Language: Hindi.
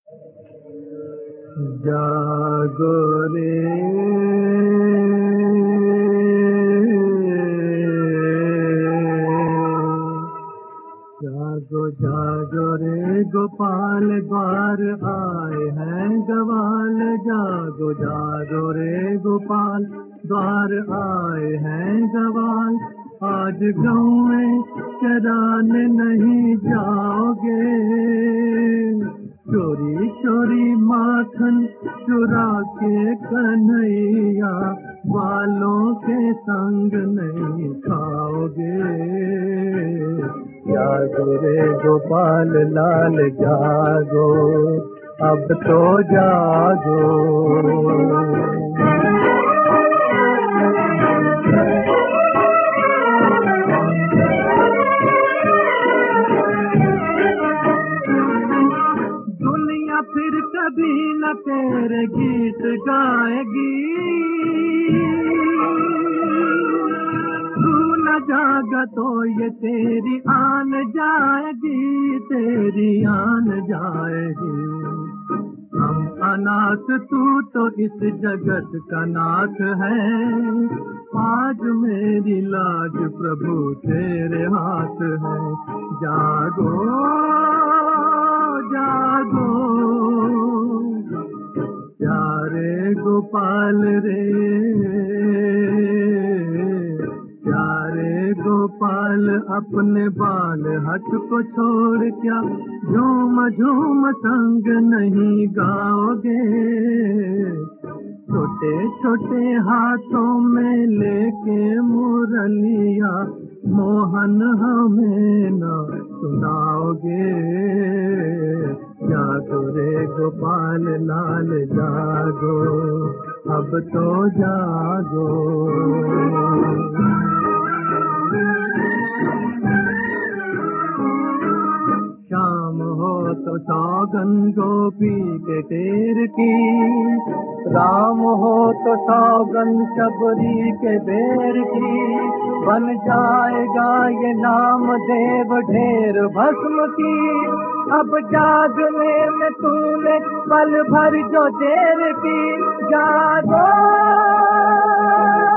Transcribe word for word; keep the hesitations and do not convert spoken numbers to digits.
जागो रे जागो जागो रे गोपाल द्वार आए हैं ग्वाल। जागो जागो रे गोपाल द्वार आए हैं ग्वाल। आज गाँव में चराने नहीं जाओगे, चोरी चोरी माखन चुरा के कन्हैया वालों के संग नहीं खाओगे। जागो रे गोपाल लाल जागो, अब तो जागो। दुनिया फिर कभी न तेरे गीत गाएगी, तू न जागा तो ये तेरी आन जाएगी, तेरी आन जाएगी। हम अनाथ तू तो इस जगत का नाथ है, आज मेरी लाज प्रभु तेरे हाथ है। जागो जागो प्यारे गोपाल रे, प्यारे गोपाल अपने बाल हट को छोड़ क्या झूम झूम संग नहीं गाओगे। छोटे छोटे हाथों में लेके मुरलिया मोहन हमें न सुनाओगे। जागो रे गोपाल लाल जागो, अब तो जागो। शाम हो तो सौगन गोपी के टेर की, राम हो तो सौगन शबरी के बेर की। बन जाएगा ये नाम देव ढेर भस्म की, अब जागने में तूने पल भर जो देर की। जागो